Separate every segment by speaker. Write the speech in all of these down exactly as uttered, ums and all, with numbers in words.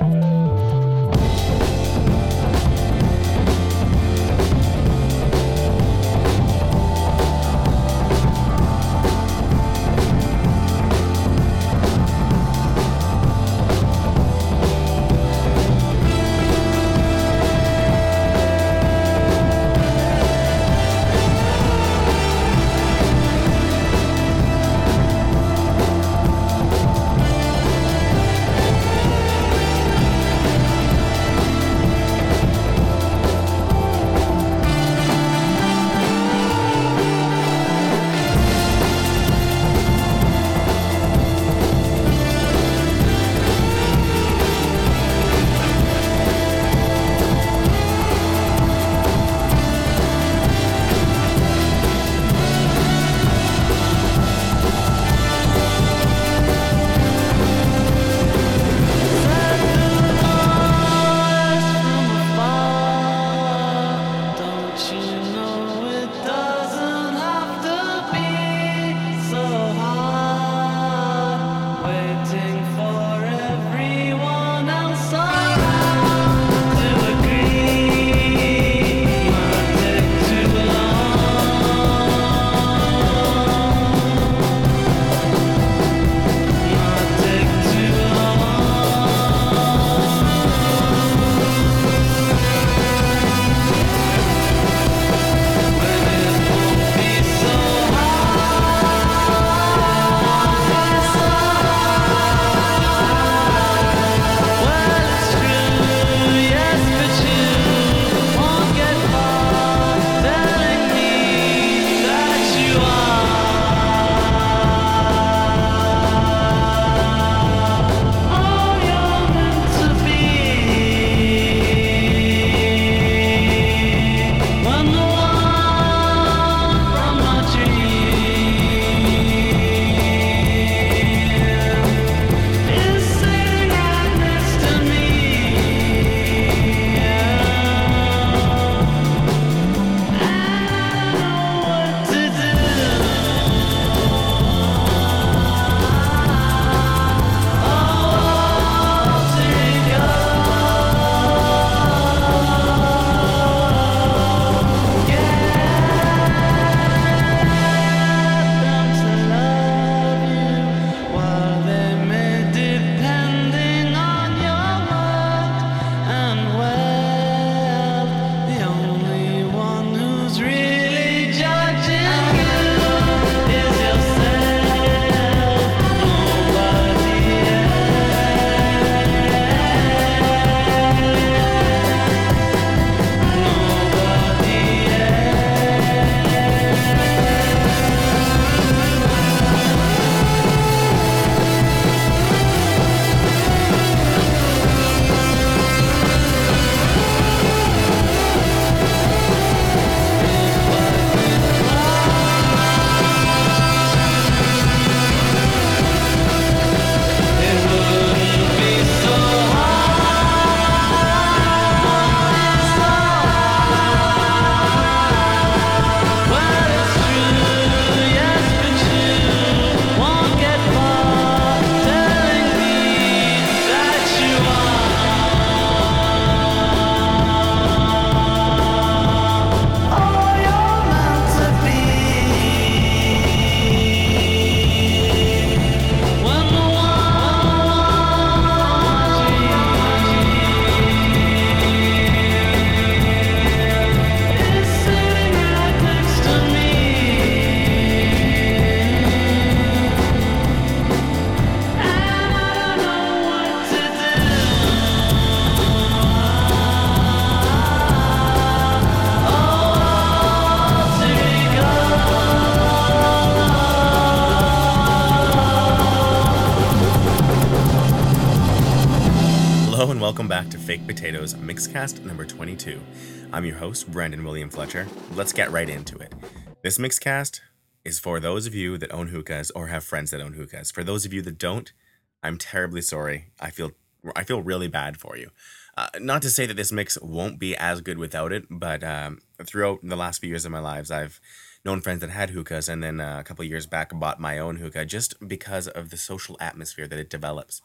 Speaker 1: welcome back to Fake Potatoes Mixcast number twenty-two. I'm your host, Brandon William Fletcher. Let's get right into it. This Mixcast is for those of you that own hookahs or have friends that own hookahs. For those of you that don't, I'm terribly sorry. I feel I feel really bad for you. Uh, not to say that this mix won't be as good without it, but um, throughout the last few years of my lives, I've known friends that had hookahs, and then uh, a couple of years back bought my own hookah just because of the social atmosphere that it develops.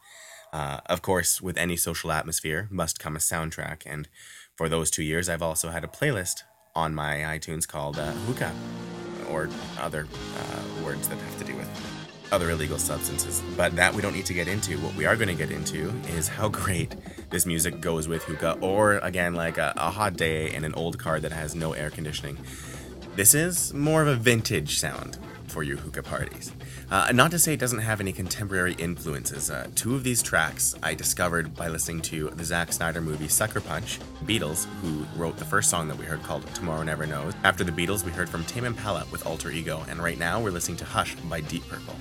Speaker 1: Uh, of course, with any social atmosphere must come a soundtrack, and for those two years, I've also had a playlist on my iTunes called uh, Hookah, or other uh, words that have to do with other illegal substances. But that we don't need to get into. What we are going to get into is how great this music goes with hookah, or again, like a, a hot day in an old car that has no air conditioning. This is more of a vintage sound for your hookah parties. Uh, not to say it doesn't have any contemporary influences. Uh, two of these tracks I discovered by listening to the Zack Snyder movie Sucker Punch. Beatles, who wrote the first song that we heard called Tomorrow Never Knows. After the Beatles, we heard from Tame Impala with Alter Ego, and right now we're listening to Hush by Deep Purple.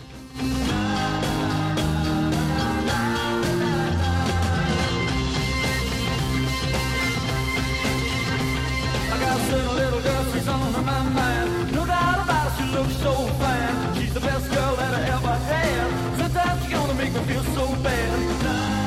Speaker 2: I got a little girl, she's on my mind. No doubt about it, she looks so fine. She's the best girl that I ever had. Sometimes she's gonna make me feel so bad.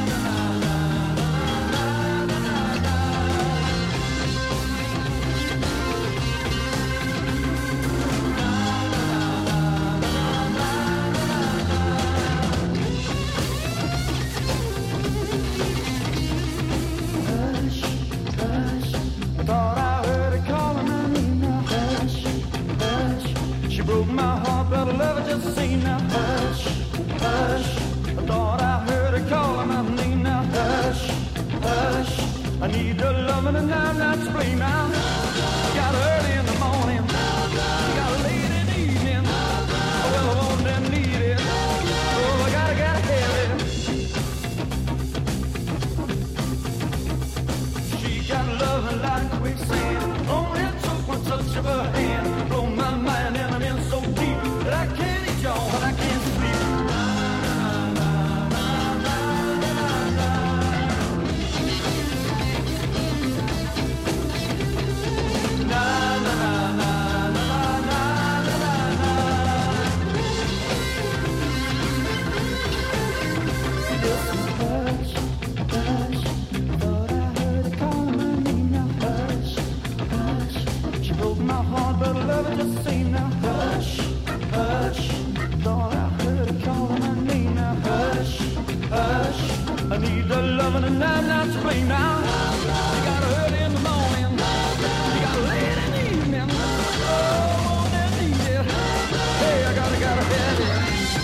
Speaker 2: I need her loving and I'm not to blame now. I got her early in the morning, I got her late in the evening. Oh, well, I want and need it. Oh, I gotta, gotta have it. She got loving like quicksand. Only it took one touch of her hand. Blow my mind and I'm in so deep that I can't eat y'all and I can't sleep. And I'm not to blame now. You got her early in the morning, you got her late in the evening. Oh, I need it. Hey, I gotta, gotta have it.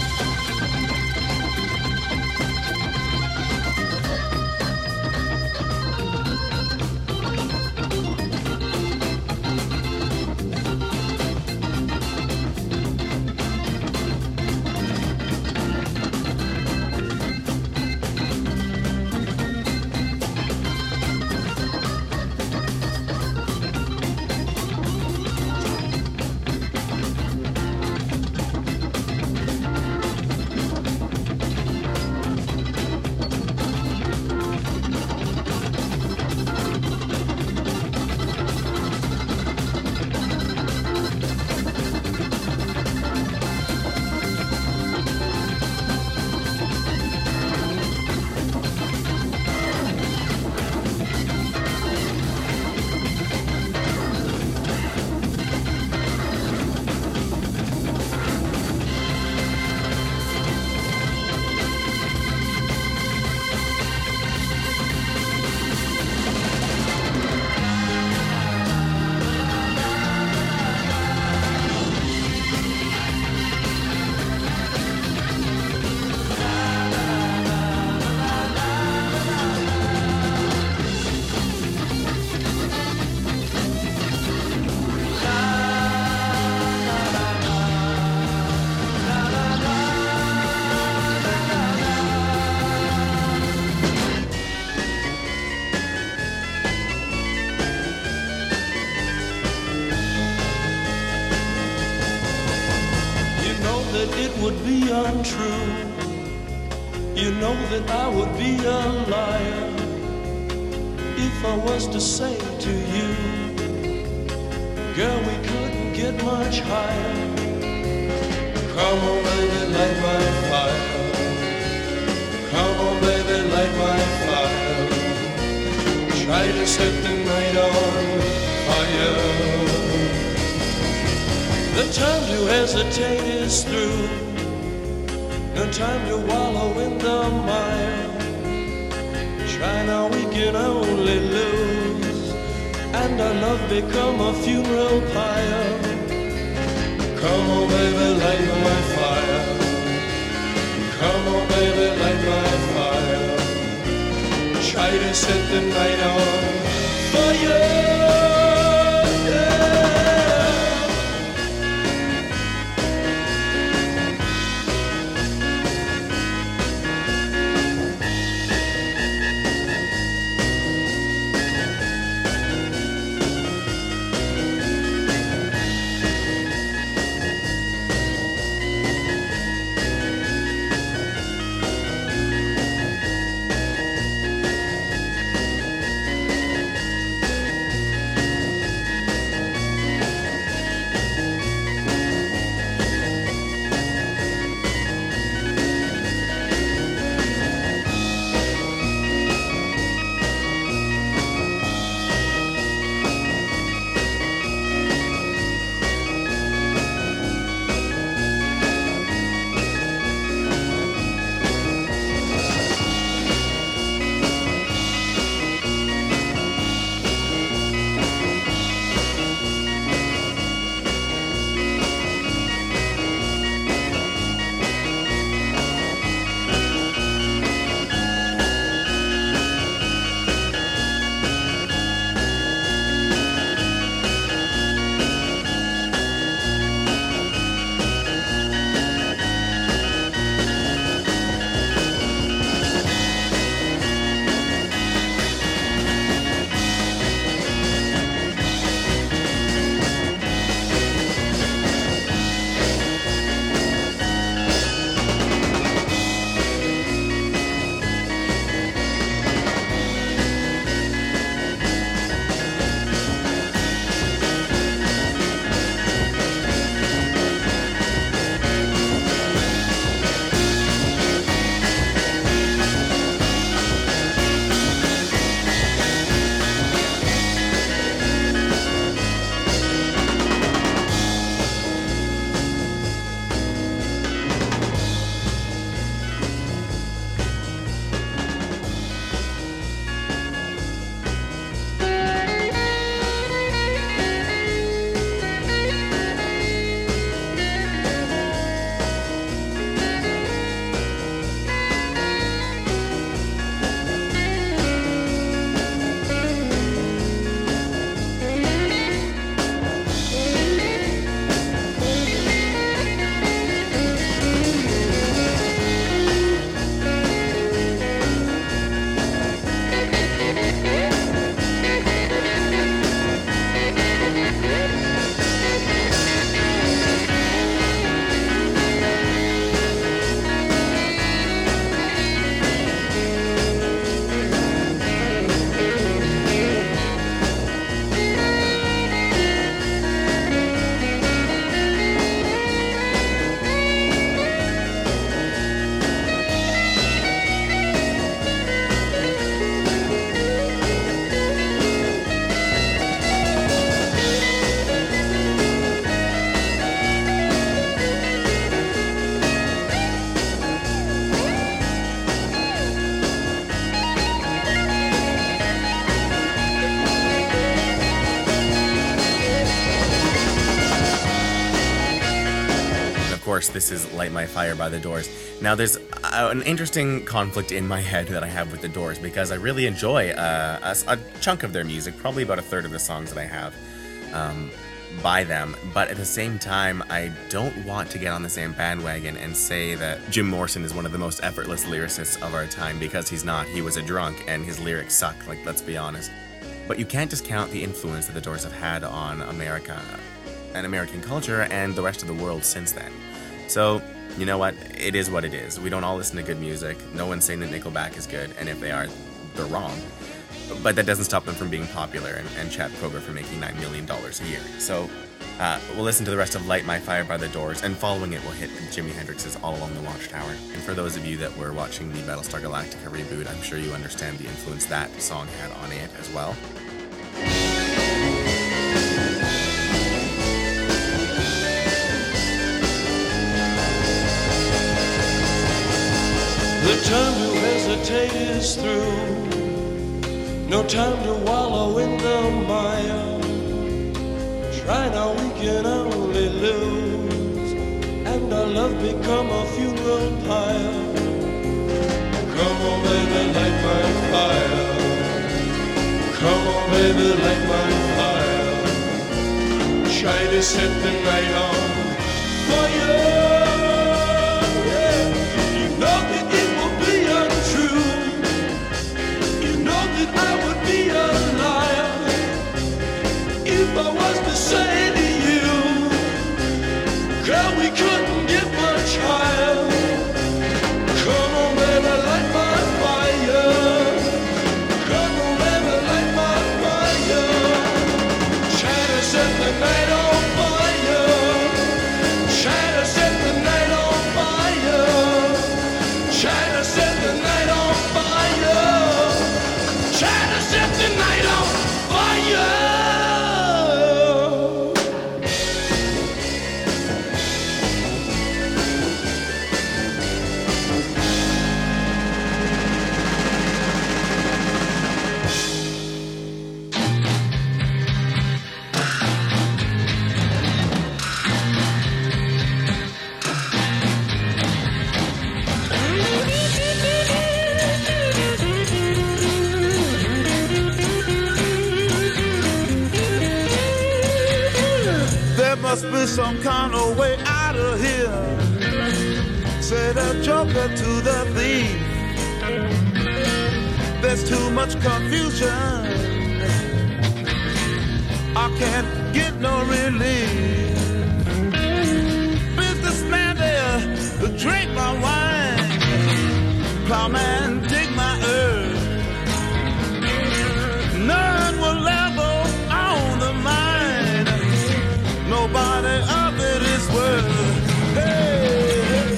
Speaker 3: Would be untrue. You know that I would be a liar if I was to say to you, girl, we couldn't get much higher. Come on, baby, light my fire. Come on, baby, light my fire. Try to set the night on fire. The time to hesitate is through. No time to wallow in the mire. win, I only lose, and our love become a funeral pyre. Come on, baby, light my fire. Come on, baby, light my fire. Try to set the night on fire.
Speaker 1: course, this is Light My Fire by The Doors. Now, there's uh, an interesting conflict in my head that I have with The Doors, because I really enjoy uh, a, a chunk of their music, probably about a third of the songs that I have um, by them. But at the same time, I don't want to get on the same bandwagon and say that Jim Morrison is one of the most effortless lyricists of our time, because he's not. He was a drunk, and his lyrics suck, like, let's be honest. But you can't discount the influence that The Doors have had on America and American culture and the rest of the world since then. So, you know what? It is what it is. We don't all listen to good music. No one's saying that Nickelback is good, and if they are, they're wrong. But that doesn't stop them from being popular, and, and Chad Kroeger from making nine million dollars a year. So, uh, we'll listen to the rest of Light My Fire by The Doors, and following it, we'll hit Jimi Hendrix's All Along the Watchtower. And for those of you that were watching the Battlestar Galactica reboot, I'm sure you understand the influence that song had on it as well.
Speaker 3: The time to hesitate is through. No time to wallow in the mire. Try now, we can only lose, and our love become a funeral pyre. Come on, baby, light my fire. Come on, baby, light my fire. Try to set the night on fire. Yeah. You know that it will be untrue. You know that I would be a liar if I was to say to you, girl, we couldn't get much higher. Come on, baby, light my fire. Come on, baby, light my fire. Try to set the night on fire. Try to set the night on fire. Try to set the night on fire. Try to set the night on fire.
Speaker 4: Must be some kind of way out of here, said a joker to the thief. There's too much confusion, I can't get no relief. Businessman there to drink my wine, plowman dig my earth. None will level on the mine. Nobody of it is worth. Hey, hey.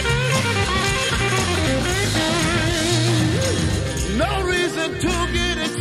Speaker 4: No reason to get excited.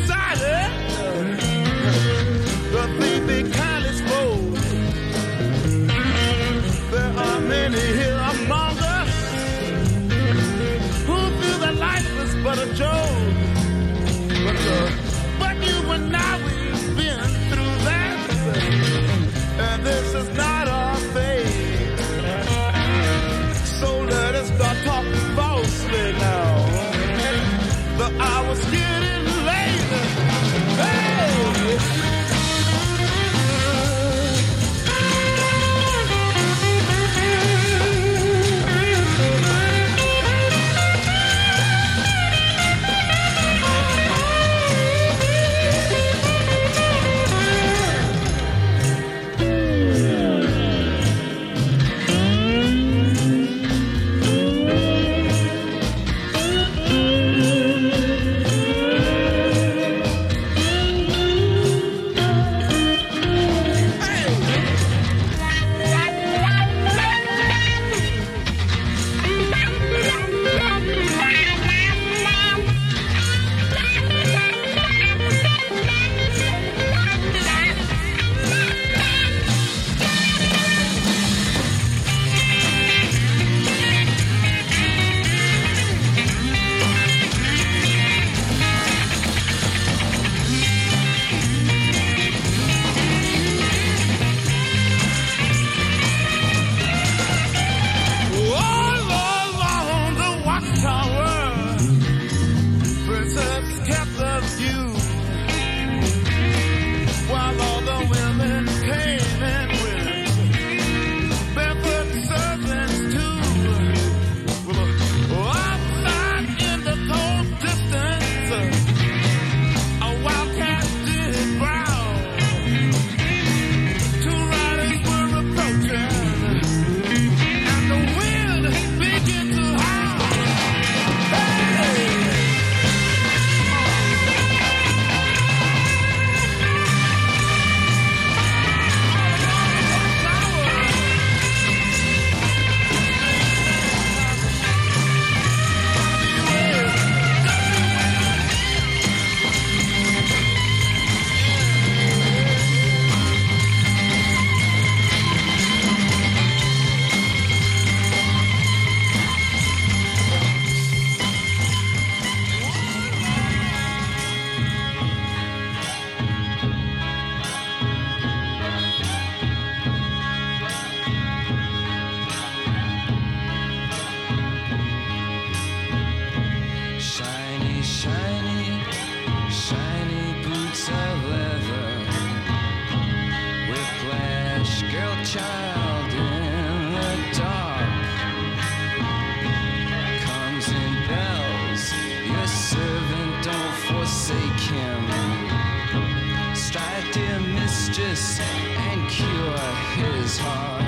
Speaker 5: mistress and cure his heart.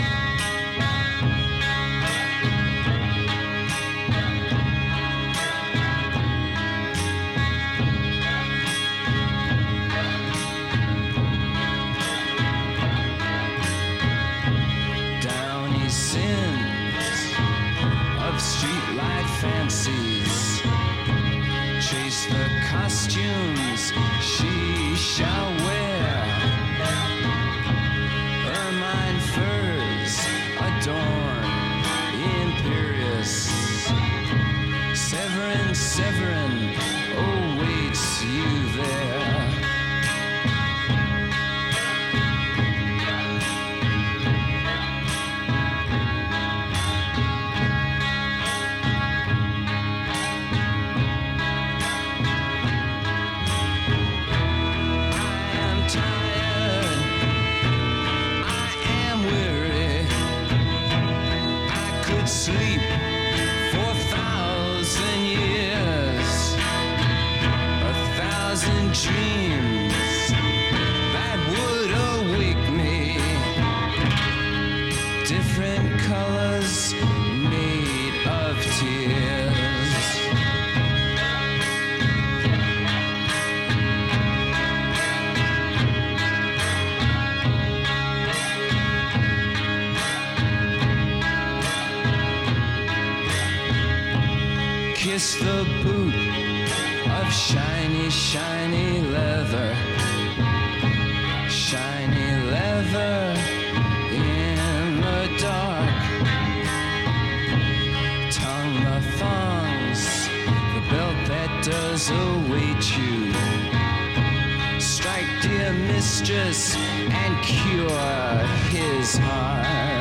Speaker 5: Down his sins of streetlight fancies, chase the costumes she shall wear. Ermine furs adorn imperious. Severin, Severin awaits you there. Sleep for a thousand years, a thousand dreams that would awake me. Different colors made of tears. Kiss the boot of shiny, shiny leather, shiny leather in the dark. Tongue the thongs, the belt that does await you. Strike, dear mistress, and cure his heart.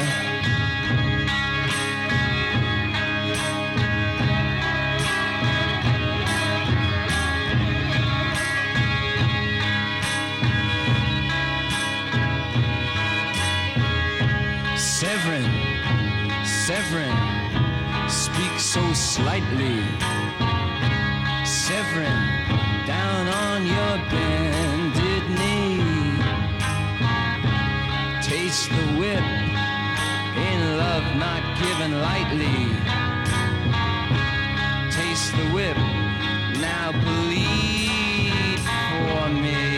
Speaker 5: Severin, Severin, speak so slightly. Severin, down on your bended knee. Taste the whip, in love not given lightly. Taste the whip, now bleed for me.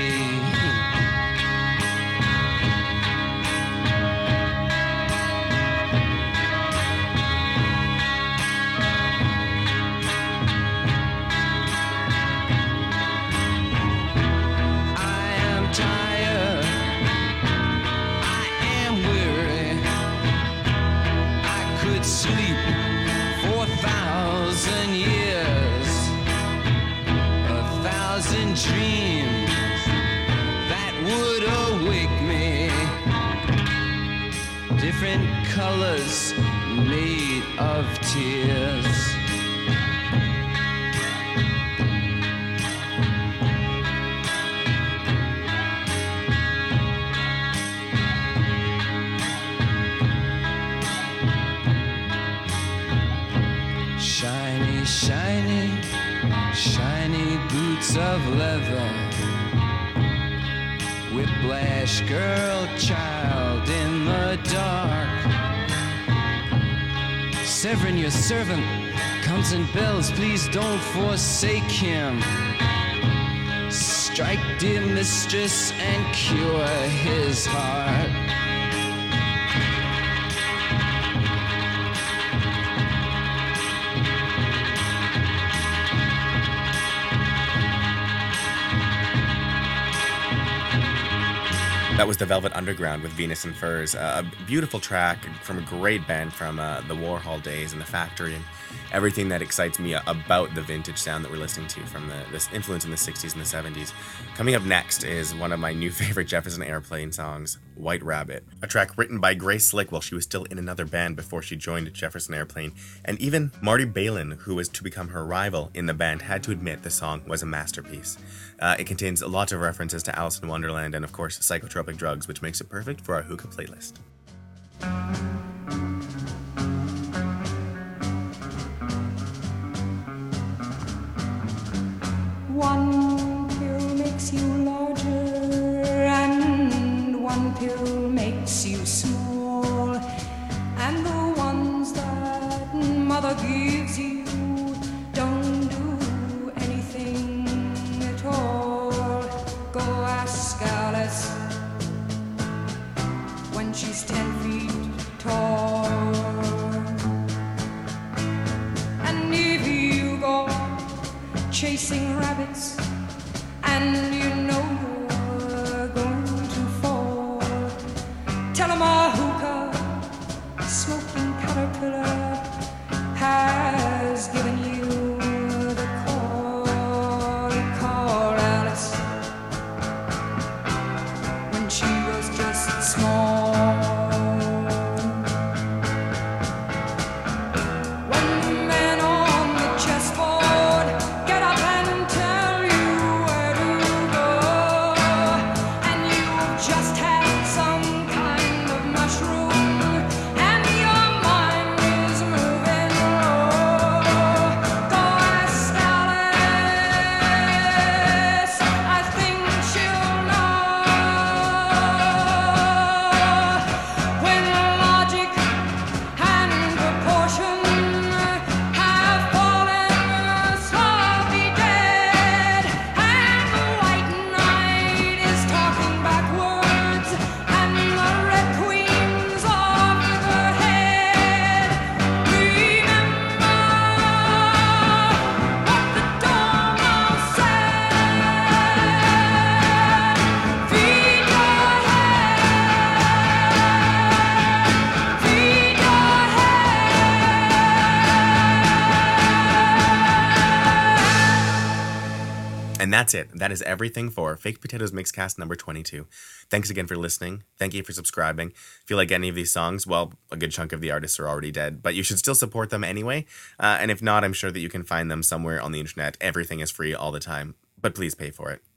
Speaker 5: Sleep for a thousand years, a thousand dreams that would awake me. Different colors made of tears. Shiny, shiny, shiny boots of leather. Whiplash girl, child in the dark. Severin, your servant, comes in bells. Please don't forsake him. Strike, dear mistress, and cure his heart.
Speaker 1: That was the Velvet Underground with Venus and Furs, uh, a beautiful track from a great band from uh, the Warhol days and the Factory, and everything that excites me about the vintage sound that we're listening to from the, this influence in the sixties and the seventies. Coming up next is one of my new favorite Jefferson Airplane songs, White Rabbit, a track written by Grace Slick while she was still in another band before she joined Jefferson Airplane, and even Marty Balin, who was to become her rival in the band, had to admit the song was a masterpiece. Uh, it contains lots of references to Alice in Wonderland and, of course, psychotropic drugs, which makes it perfect for our hookah playlist.
Speaker 6: One pill makes you larger and chasing rabbits, and you know you're going to fall. Tell 'em a hookah, smoking caterpillar, has given you the call. He called Alice when she was just small.
Speaker 1: And that's it. That is everything for Fake Potatoes Mixcast number twenty-two. Thanks again for listening. Thank you for subscribing. If you like any of these songs, well, a good chunk of the artists are already dead, but you should still support them anyway. Uh, and if not, I'm sure that you can find them somewhere on the internet. Everything is free all the time, but please pay for it.